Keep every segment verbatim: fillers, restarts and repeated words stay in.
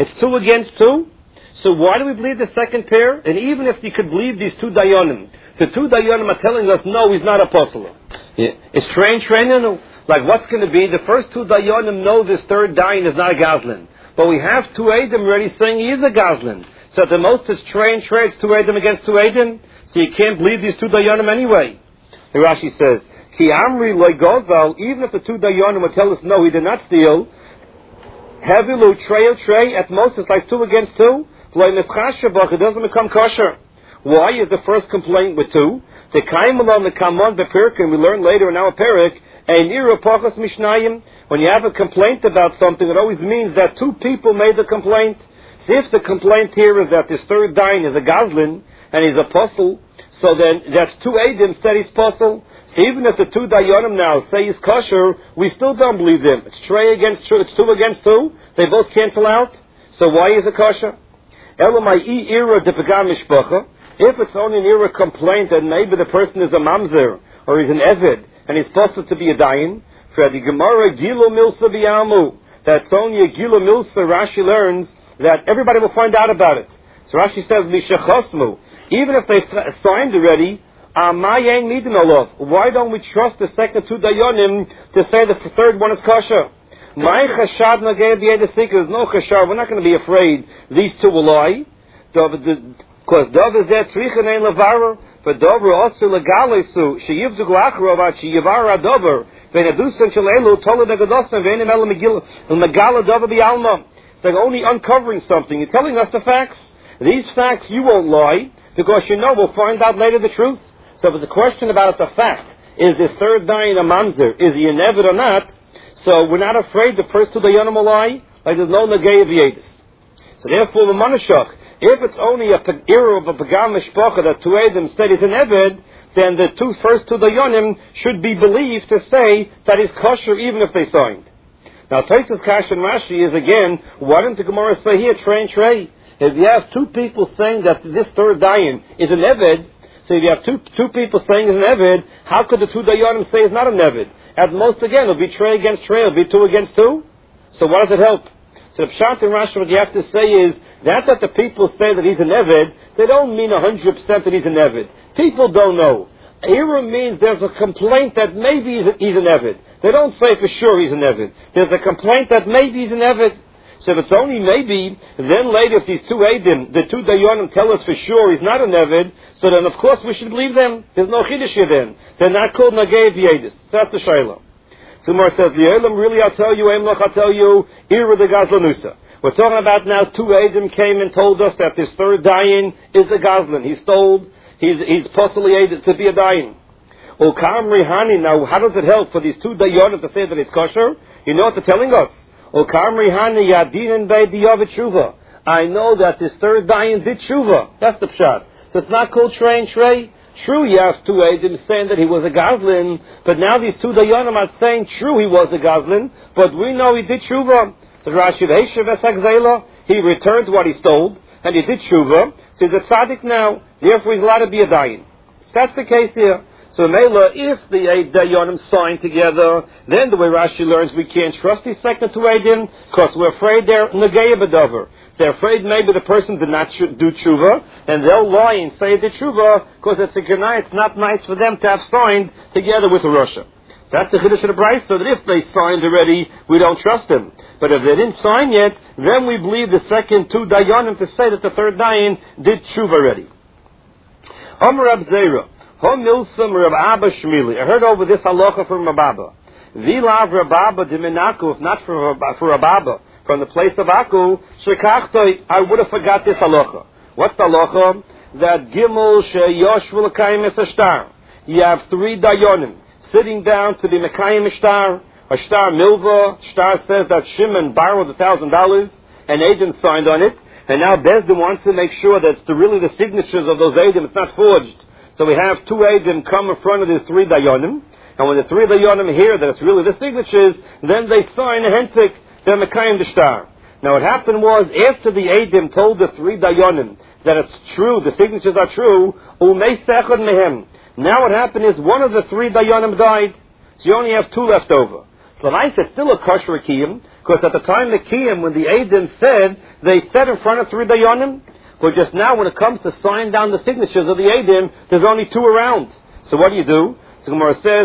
It's two against two. So why do we believe the second pair? And even if you could believe these two dayanim, the two dayanim are telling us, no, he's not apostle. Yeah. It's train, train, no. Like what's going to be? The first two dayanim know this third dayan is not a gazlan. But we have two Eidim already saying he is a gazlan. So at the most it's train, train, it's two Eidim against two Eidim. So you can't believe these two dayanim anyway. The Rashi says, Ki amri loy gozal, even if the two dayanim would tell us, no, he did not steal, hevilu trey trey, at most it's like two against two. It doesn't become kosher. Why is the first complaint with two? The kaimalon the kamon bepirkin, we learn later in our perik, einira pachas mishnayim. When you have a complaint about something, it always means that two people made the complaint. So if the complaint here is that this third dayan is a gazlin and he's apostle, so then that's two Eidim said he's apostle. So even if the two dayanim now say he's kosher, we still don't believe them. It's trey against two, it's two against two. They both cancel out. So why is it kosher? If it's only an era complaint that maybe the person is a mamzer or he's an evid and he's supposed to be a dayan, that's only a gilo milsa. Rashi learns that everybody will find out about it. So Rashi says, even if they signed already, why don't we trust the second two dayanim to say the third one is kosher? My chashad nagei b'yed there's no chashad. We're not going to be afraid these two will lie. Because Dov is there tzrichen ein levarer, but Dover also legalesu sheyivzug lachrov at sheyivar adover v'nedusen shalelu tolu negadosan v'enim el megala Dover b'alma. It's like only uncovering something. You're telling us the facts. These facts you won't lie because you know we'll find out later the truth. So if it's a question about it's a fact, is this third dayan a mamzer? Is he an evid or not? So we're not afraid the first two dayanim will lie, like there's no negei v'yedis. So therefore, the manashach, if it's only a era of a pagam mishpacha that two Eidim said he's an eved, then the two first two dayanim should be believed to say that he's kosher even if they signed. Now, Tosfos Kash and Rashi is again, why didn't the Gemara say here, train trey? If you have two people saying that this third dayan is an eved, so if you have two two people saying he's an eved, how could the two dayanim say he's not an eved? At most, again, it'll be trey against trey, it'll be two against two. So what does it help? So the Pshat in Rashi, what you have to say is, that that the people say that he's an Eved, they don't mean one hundred percent that he's an Eved. People don't know. Era means there's a complaint that maybe he's, a, he's an Eved. They don't say for sure he's an Eved. There's a complaint that maybe he's an Eved. So if it's only maybe, then later if these two Eidim, the two Dayanim tell us for sure he's not an Eved, so then of course we should believe them. There's no Chiddush here then. They're not called Nagei V'yedis. So that's the Shaila. So Mar says, L'Olam, really I'll tell you, Emloch, I'll tell you, Ira de Gazlanusa. We're talking about now two Eidim came and told us that this third dayan is a Gazlan. He's told, he's, he's possibly aided to be a dayan. Okam Rihani, now how does it help for these two dayanim to say that it's kosher? You know what they're telling us? Okam Rihani Yadin Bei Diyav Tshuva. I know that this third dayan did Tshuva. That's the pshat. So it's not called Trey and Trey. True, you have two Eidim saying that he was a Gazlan, but now these two dayanim are saying true he was a Gazlan, but we know he did Tshuva. So Rashi Veishav Esagzela, he returned what he stole, and he did Tshuva, so he's a tzaddik now, therefore he's allowed to be a dayan. That's the case here. So Mela, if the eight dayanim sign together, then the way Rashi learns we can't trust these second two Eidim, because we're afraid they're Negei B'dover. They're afraid maybe the person did not do tshuva, and they'll lie and say the tshuva, because it's a genai, it's not nice for them to have signed together with the Russia. That's the Chiddush of the Bryce, so that if they signed already, we don't trust them. But if they didn't sign yet, then we believe the second two dayanim to say that the third dayan did tshuva already. Amar Rab Zera, Hom Milsum Rab Abba Shmili. I heard over this halacha from Rab Abba. Vilav Rab Abba Diminaku, if not for for Rab Abba, from the place of Aku, Shekachtoi, I would have forgot this halacha. What's the halacha? That Gimel Sheyosh V'Lekayim Esashtar. You have three dayanim sitting down to be Mekayim Ishtar. A Shtar Milva. Shtar says that Shimon borrowed a thousand dollars, and Eidim signed on it, and now Bezdin wants to make sure that it's the, really the signatures of those Eidim, it's not forged. So we have two Eidim come in front of these three dayanim, and when the three dayanim hear that it's really the signatures, then they sign a hentik. They're Mekayim the Shtar. Now what happened was, after the Eidim told the three dayanim that it's true, the signatures are true, Umei Sechad Mehem. Now what happened is, one of the three dayanim died, so you only have two left over. So nice, it's still a kosher kiyum, because at the time the kiyum, when the Eidim said, they said in front of three dayanim. But just now, when it comes to sign down the signatures of the Eidim, there's only two around. So what do you do? So Gemara says,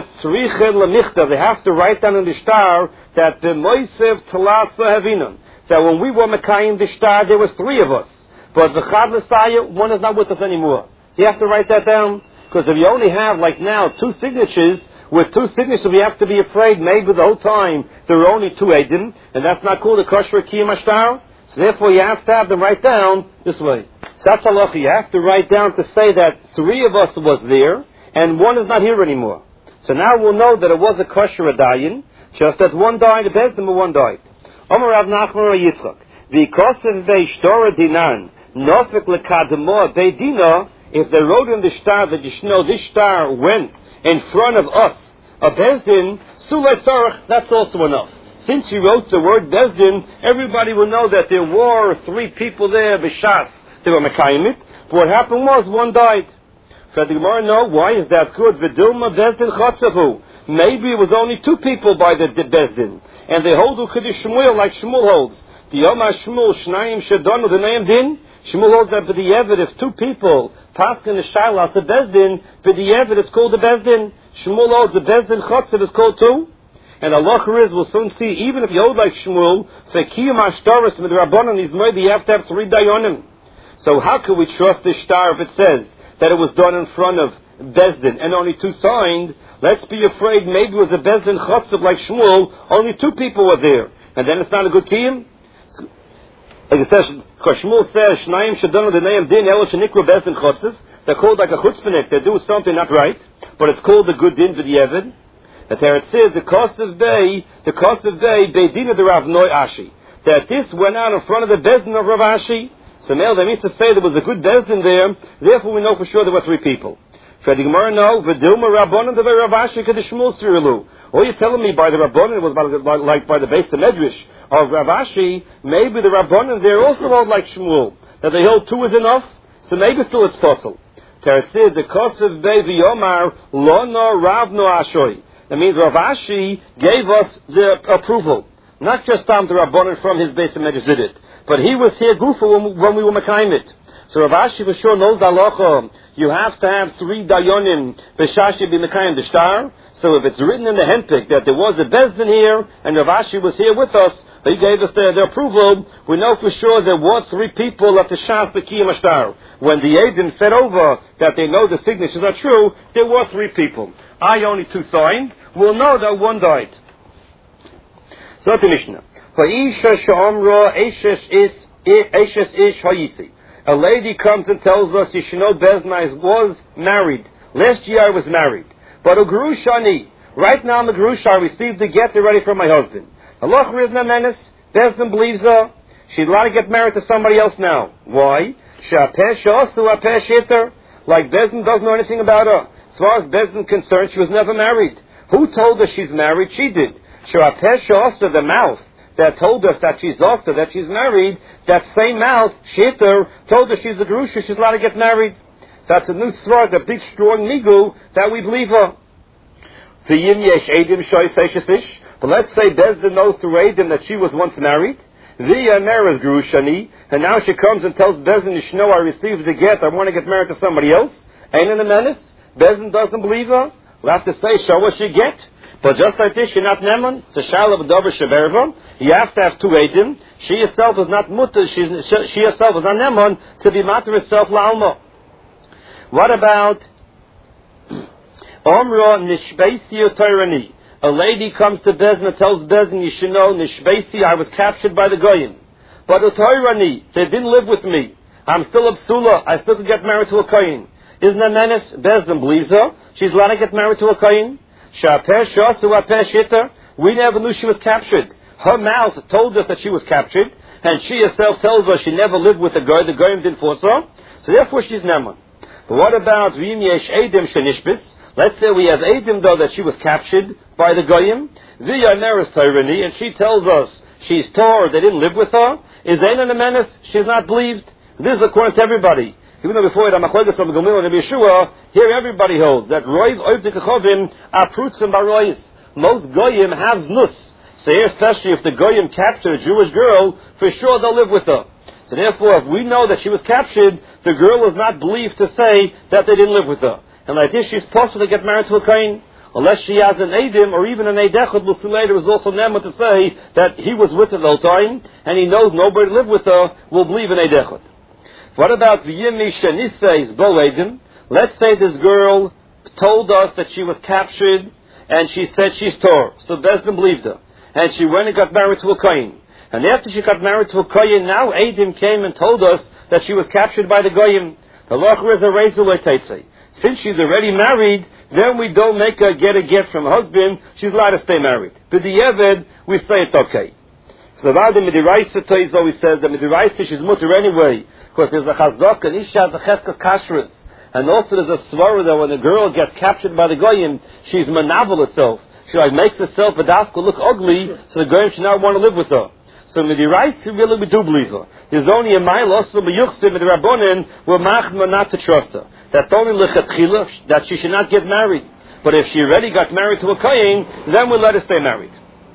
they have to write down in the shtar that the Moisev Talasa Havinam, that when we were Mekayim the shtar, there was three of us. But the Chad Messiah, one is not with us anymore. You have to write that down, because if you only have, like now, two signatures, with two signatures we have to be afraid maybe the whole time there are only two Eidim, and that's not called a kosher kiyum ashtar. So therefore you have to have them write down this way. So that's halacha. You have to write down to say that three of us was there, and one is not here anymore. So now we'll know that it was a kosher adayin, just that one died, the Bezdin, but one died. Amar Rav Nachman Yitzchak, v'kosev ve'ishtora dinan, nofek lekadmo beidina, if they wrote in the shtar that you should know this shtar went in front of us, a Bezdin, Sulei Sarach, that's also enough. Since you wrote the word Bezdin, everybody will know that there were three people there, B'shas, they were Mekayim it, but what happened was one died. So the Gemara, no, why is that good? V'dilma Bezdin Chotzavu. Maybe it was only two people by the, the Bezdin, and they hold U'Kiddush Shmuel like Shmuel holds. The Yoma Shmuel, Shnayim Shadonu, the name Din, Shmuel holds that B'di'evet, if two people pass in the Shailah to Bezdin, B'di'evet it's called the Bezdin. Shmuel holds the Bezdin Chotzav is called too. And Allah is, we'll soon see, even if you hold like Shmuel, for Kiyum Ashtaris with Rabbanan, maybe you have to have three Dayanim. So how can we trust this shtar if it says that it was done in front of Bezdin and only two signed? Let's be afraid maybe it was a Bezdin Chotzav like Shmuel, only two people were there. And then it's not a good Kiyum? Like it says, because Shmuel says, Shnayim Shadonu the name Din El Shenikru Bezdin Chotzav. They're called like a chutzpahnik. They do something not right, but it's called the good din v'di'evid. That there it says the Kosev Bey, the Kosev Bey Beidina de Rav Noi Ashi. That this went out in front of the Bezdin of Rav Ashi. So now that means to say there was a good Bezdin there. Therefore, we know for sure there were three people. For the Gemara, no, v'dilma Rabbanan the Rav Ashi k'the Shmuel Sirilu. Or you're telling me by the Rabbanan it was by, by, like by the base of Medrash of Rav Ashi. Maybe the Rabbanan there also hold like Shmuel, that they hold two is enough. So maybe still it's possible. Tersid the Kosev Bey v'Yomar Lono Ravno Ashoy. That means Rav Ashi gave us the approval. Not just Tam the Rabbanan from his base of Medrash did it, but he was here Gufa when, when we were Mekayim it. So Rav Ashi for sure knows the halacha. You have to have three Dayonim B'shashi be Mekayim the shtar. So if it's written in the Hempik that there was a Bezdin here and Rav Ashi was here with us, he gave us the, the approval, we know for sure there were three people at the Shas B'kiyim Ashtar. When the Eidim said over that they know the signatures are true, there were three people. I only two signed. We'll know that one died. So that's the Mishnah. A lady comes and tells us, you should know Bezdin was married. Last year I was married. But Ugrushani, right now I'm a Grusha, I received the get ready for my husband. Allah Rizna Menes, Bezdin believes her. She's allowed to get married to somebody else now. Why? Like Bezdin doesn't know anything about her. As far as Bezdin is concerned, she was never married. Who told her she's married? She did. The mouth that told us that she's also, that she's married, that same mouth, Shitter, told her she's a Grusha, she's allowed to get married. So that's a new svart, a big strong nigu, that we believe her. But let's say Bezdin knows through Eidim that she was once married. Via Meres Grushani, and now she comes and tells Bezdin, you should know I received the get, I want to get married to somebody else. Ain't in the menace. Bezdin doesn't believe her. We'll have to say, show us she get. But just like this, you're not Neman. It's a Shalab Dover Shaberva. You have to have two Eidim. She herself is not Mutter, she, she herself is not Neman to be Matter herself La'alma. What about Omra Nishbeisi Otairani? A lady comes to Bezdin and tells Bezdin, you should know, Nishbeisi, I was captured by the Goyim. But Otairani, they didn't live with me. I'm still a Psula, I still could get married to a Kohen. Isn't that menace? Bezdin believes her. She's allowed to get married to a Kohen. We never knew she was captured. Her mouth told us that she was captured, and she herself tells us she never lived with a Goy. The Goyim didn't force her. So therefore she's Neman. But what about V'im Yesh Eidim Shenishbis? Let's say we have Eidim though that she was captured by the Goyim. V'ya Meres Tairani, and she tells us she's Tor, they didn't live with her. Is Einan a menace? She's not believed. This is according to everybody. Even though before it, Amachlegas of Gamil and Yeshua, here everybody holds that Roiv Oivdik Chovim are Prutzim Barois. Most Goyim have Znus. So here, especially if the Goyim capture a Jewish girl, for sure they'll live with her. So therefore, if we know that she was captured, the girl is not believed to say that they didn't live with her. And like this, she's possible to get married to a Kohen. Unless she has an Eidim or even an Eidechot, we'll see later, is also Nema to say that he was with her the whole time, and he knows nobody lived with her, will believe in Eidechot. What about V'yimi Shenisei Bo Eidim? Let's say this girl told us that she was captured, and she said she's Torah. So Bezdin believed her. And she went and got married to a Kohen. And after she got married to a Kohen, now Eidim came and told us that she was captured by the Goyim. The Locher is a Rezulei Teitzei. Since she's already married, then we don't make her get a get from her husband. She's allowed to stay married. But the Eved, we say it's okay. So the Vada Midiraisa Toiz always says that Midiraisa she's mutter anyway, because there's a Chazak and Isha has a Cheskas Kashrus. And also there's a Svara that when a girl gets captured by the Goyim, she's manavel herself. She like makes herself a dafka look ugly, so the Goyim should not want to live with her. So Midiraisa really we do believe her. There's only a mile also B'yuchsim Midirabonin we're machma not to trust her. That's only lechatchila that she should not get married. But if she already got married to a kohen, then we'll let her stay married.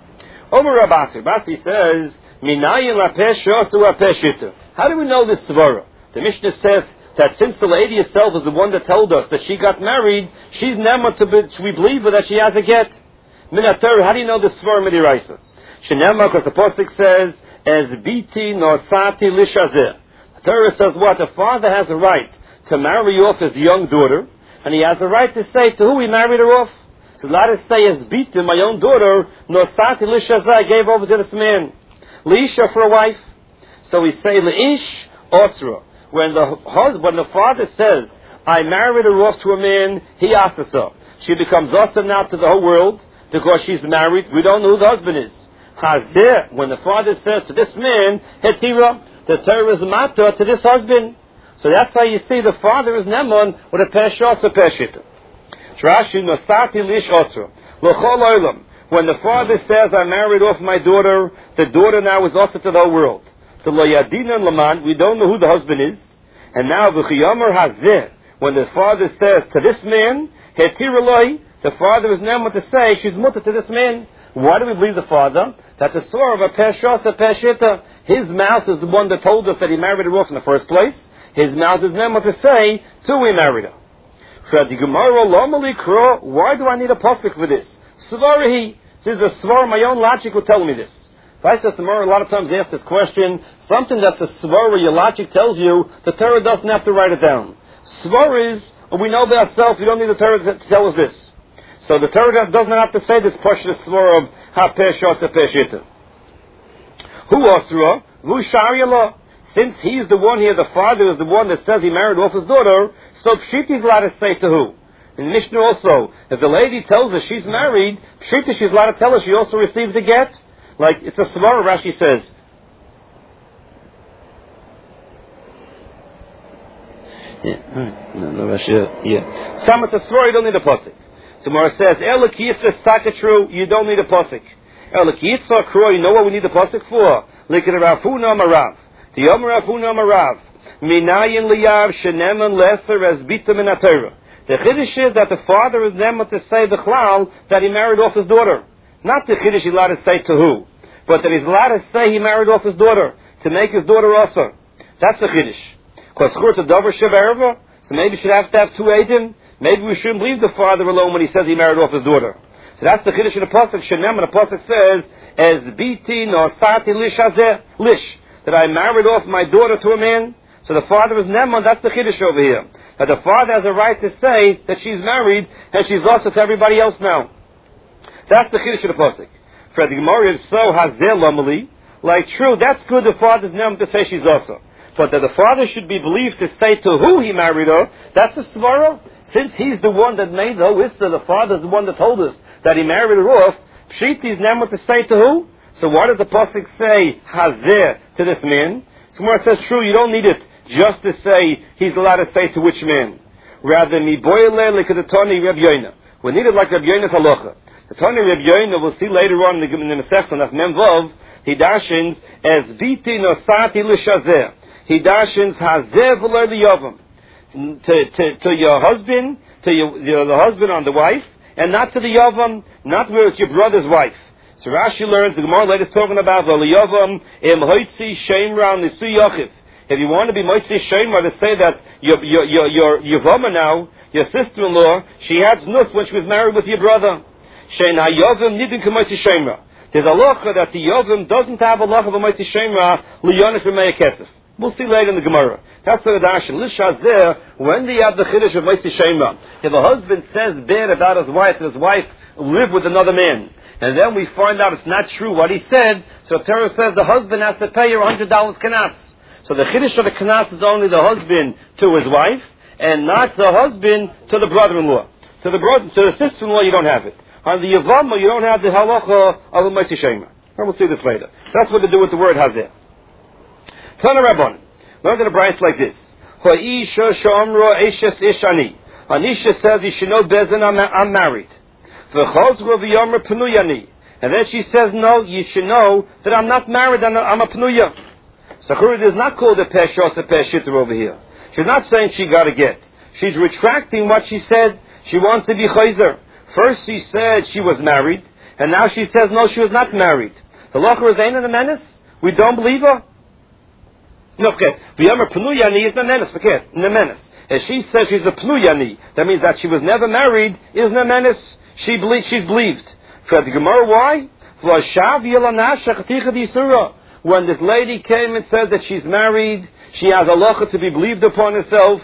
Over Rabasi, Rabasi says, "Minayin lapesh yosu apeshita." How do we know this svara? The Mishnah says that since the lady herself is the one that told us that she got married, she's nema to be, we believe her that she has a get. Minater, how do you know this svara midiraisa? Shenema, because the pasuk says, "Ez biti nosati lishazeh." The Torah says what? The father has a right to marry off his young daughter, and he has a right to say to who he married her off. So let us say, as beaten, my own daughter, Nosati Lishazah, I gave over to this man. Leisha for a wife. So we say, Leish Osra. When the husband, when the father says, I married her off to a man, he asks her. She becomes Osra now to the whole world, because she's married. We don't know who the husband is. Hazeh, when the father says to this man, Hetira, the Torah is matter to this husband. So that's how you see the father is Nemon with a Peshos or Peshita. Rashi Nosati Lish Osra. L'chol Olam. When the father says, I married off my daughter, the daughter now is also to the whole world. To Lo Yadina Laman, we don't know who the husband is. And now V'chiyomer Hazeh. When the father says to this man, Hetiraloi, the father is Nemon to say, she's mutter to this man. Why do we believe the father? That the sword of a Peshos or Peshita, his mouth is the one that told us that he married her off in the first place. His mouth is never to say, till we married her. Why do I need a pasuk for this? Svarahi. This is a svar, my own logic will tell me this. If I said tomorrow, a lot of times ask this question, something that's a svar, your logic tells you, the Torah doesn't have to write it down. Svar is, we know by ourselves, we don't need the Torah to tell us this. So the Torah doesn't have to say this pashut svar of ha-peshos ha-peshita. Who asra? Vu shari'allah. Since he's the one here, the father is the one that says he married off his daughter, so Pshita is allowed to say to who? In Mishnah also, if the lady tells us she's married, Pshita she's allowed to tell us she also received a get. Like, it's a svara, Rashi says. Yeah, no, no, Rashi, yeah. Some it's a svara, you don't need a pasuk. So Mara says, Elaki, if it's taka true, you don't need a pasuk. Elaki, it's so true, you know what we need a pasuk for? Like in Rafuna Marav. The Yom Rafuna Marav, Minayin Liyav Sheneman Lesser as Bitam in Torah. The Chiddush is that the father is never to say the Chlal that he married off his daughter. Not the Chiddush he's allowed to say to who, but that he's allowed to say he married off his daughter to make his daughter also. That's the Chiddush. Because Churz a Dover Shev so maybe we should have to have two Eidim. Maybe we shouldn't leave the father alone when he says he married off his daughter. So that's the Chiddush in the pasuk. Shenem, and the pasuk says, "As biti no sati lish hazeh lish." That I married off my daughter to a man. So the father is Neman, that's the Chiddush over here. That the father has a right to say that she's married, and she's also to everybody else now. That's the Chiddush of the pasuk. For the Gemara is so Hazel Lamali. Like, true, that's good, the father's Neman to say she's also. But that the father should be believed to say to who he married her, that's a svara. Since he's the one that made the Issa, the father's the one that told us that he married her off, Pshiti is Neman to say to who? So why does the pasuk say Hazeh to this man? Somewhere it says, true, you don't need it just to say he's allowed to say to which man. Rather, mi boile lekadetoni Reb Yoina. We need it like Reb Yoina's halacha. The Tani Reb Yoina, we'll see later on in the, in the Masechta of Mem Vav, he dashins as biti nosati l'shazeh. He dashins Hazeh v'lo liyavam. To to to your husband, to your, your the husband on the wife, and not to the yavam, not where it's your brother's wife. So Rashi learns, the Gemara later is talking about V'liyavam im hoitzi sheimra nisu yochiv. If you want to be moitzi sheimra, to say that your your your your Yavama now, your sister-in-law, she had nus when she was married with your brother. Shein hayavim nidin k'moitzi sheimra. There's a locha that the Yavim doesn't have a locha of a moitzi sheimra liyonish b'mei kesef. We'll see later in the Gemara. That's the Darshan. Lishazeh, when do you have the chiddush of moitzi sheimra? If a husband says bad about his wife, and his wife lived with another man, and then we find out it's not true what he said, so Torah says the husband has to pay her one hundred dollars kanas. So the chiddush of the kanas is only the husband to his wife, and not the husband to the brother-in-law. To the brother, to the sister-in-law, you don't have it. On the Yavama, you don't have the halacha of a moitzi sheimra. And we'll see this later. That's what to do with the word hazeh. Tana Rabban, learn the Bryce like this. Ha'isha sh'amra eishes ishani. Anisha says, you should know bezin, I'm, I'm married. V'chozro v'yamra pnuyani. And then she says, no, you should know that I'm not married, I'm a, I'm a pnuya. Sachurid is not called a peshos, a peshitter over here. She's not saying she got to get. She's retracting what she said. She wants to be chayzer. First she said she was married, and now she says no, she was not married. The locher is ain't in the menace? We don't believe her? No, okay. V'yamar pnuyani is the menace, okay, in the menace. If she says she's a pnuyani, that means that she was never married, is the menace. She believed, she's believed. For the Gemara, why? When this lady came and said that she's married, she has a locha to be believed upon herself.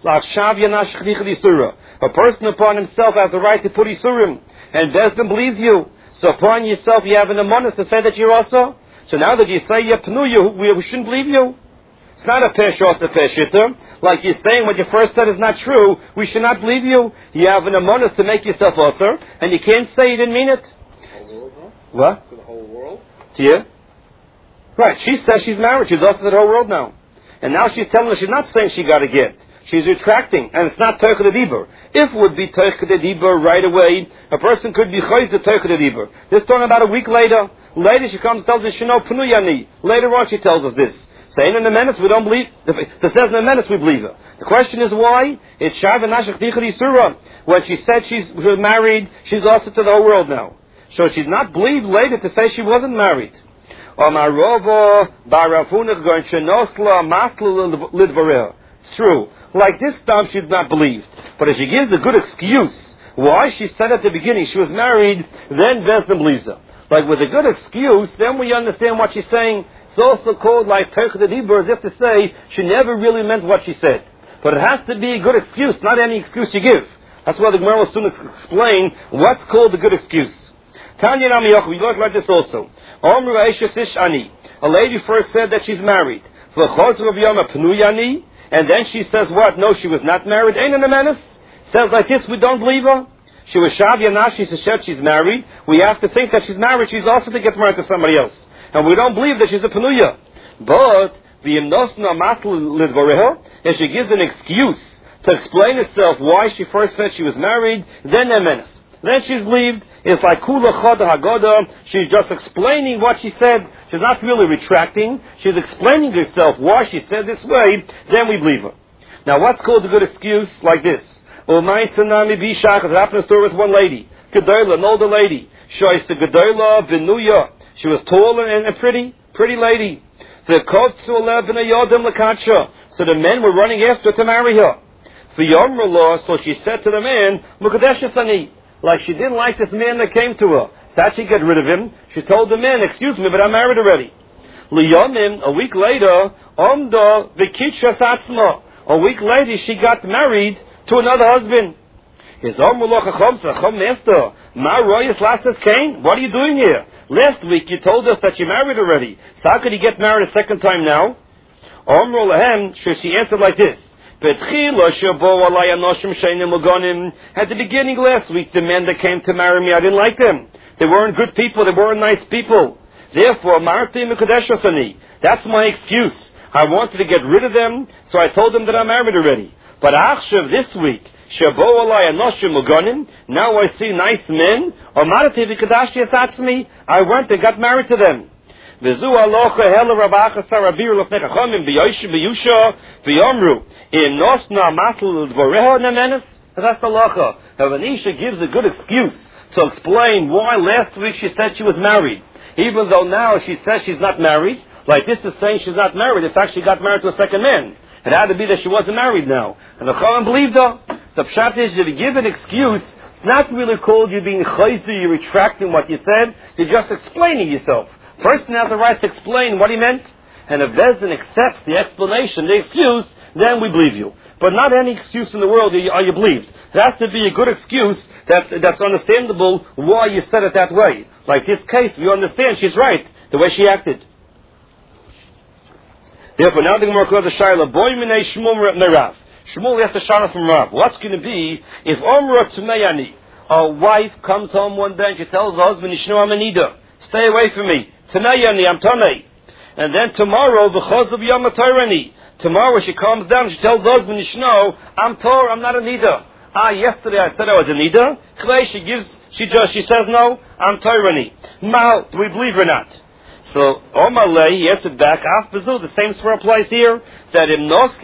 A person upon himself has the right to put isurim, and Bezdin believes you. So upon yourself you have an amonis to say that you're also. So now that you say you're pnuya, we, we shouldn't believe you. It's not a peshos, a peshitter. Like you're saying what you first said is not true, we should not believe you. You have an amonis to make yourself also, and you can't say you didn't mean it. The whole world, huh? What? To the whole world? To you? Right, she says she's married, she's also to the whole world now. And now she's telling us she's not saying she got a gift. She's retracting, and it's not Teichad Dibur. If it would be Teichad Dibur right away, a person could be Chayz Teichad Dibur. This talking about a week later. Later she comes and tells us, Shino Pnuyani. Later on she tells us this. Saying in the menace, we don't believe. If it says in the menace, we believe her. The question is why? It's Shav and Nashach Tichad Yisura. When she said she's married, she's also to the whole world now. So she's not believed later to say she wasn't married. It's true. Like this time she's not believed. But if she gives a good excuse why she said at the beginning she was married, then Bezdin believes her. Like with a good excuse, then we understand what she's saying. It's also called like Teichad Dibur, as if to say she never really meant what she said. But it has to be a good excuse, not any excuse you give. That's why the Gemara will soon explain what's called a good excuse. Tanya Namiyoch, we learned like this also. Omru Aisha Sish Ani. A lady first said that she's married. And then she says what? No, she was not married. Ain't in the menace? Says like this, we don't believe her. She was Shavya Nashi, she said she's married. We have to think that she's married. She's also to get married to somebody else. And we don't believe that she's a Panuya. But, if she gives an excuse to explain herself why she first said she was married, then a menace. Then she's believed. It's like Kula Chada Hagoda. She's just explaining what she said. She's not really retracting. She's explaining herself why she said this way. Then we believe her. Now, what's called a good excuse? Like this. It happened to story with one lady. Gedola, an older lady. Shoysa Gedola Benuya. She was tall and a pretty, pretty lady. So the men were running after her to marry her. So she said to the man, like she didn't like this man that came to her. So that she get rid of him, she told the man, excuse me, but I'm married already. A week later, a week later she got married to another husband. His master, what are you doing here? Last week you told us that you married already. So how could he get married a second time now? She answered like this. At the beginning last week, the men that came to marry me, I didn't like them. They weren't good people, they weren't nice people. Therefore, that's my excuse. I wanted to get rid of them, so I told them that I'm married already. But Achshav this week, now I see nice men, I went and got married to them. That's the lacha. If an Isha gives a good excuse to explain why last week she said she was married, even though now she says she's not married. Like this is saying she's not married. In fact, she got married to a second man. It had to be that she wasn't married now. And the Chachamim believed her. The pshat is, if you give an excuse, it's not really called you being chayzer, you're retracting what you said. You're just explaining yourself. Person has the right to explain what he meant. And if Bezdin accepts the explanation, the excuse, then we believe you. But not any excuse in the world are you, are you believed. It has to be a good excuse that's, that's understandable why you said it that way. Like this case, we understand she's right, the way she acted. Therefore, now the Gemara calls the Shaila, Boy Minei Shmuel Merav. Shmuel asked the Shaila from Rav, what's going to be if Omra Tumeyani, a wife comes home one day and she tells her husband, Yishnu Amanida, stay away from me. Tumeyani, I'm Tomei. And then tomorrow, the Chos of Yom HaTorani. Tomorrow she calms down, she tells the husband, Yishnu, I'm Tor, I'm not a Nida. Ah, yesterday I said I was a Nida. Today she gives, she just, she says no, I'm Torani. Mal, do we believe her or not? So, Omalei, he answered back, Af Bezu, the same swear applies here, that in Nos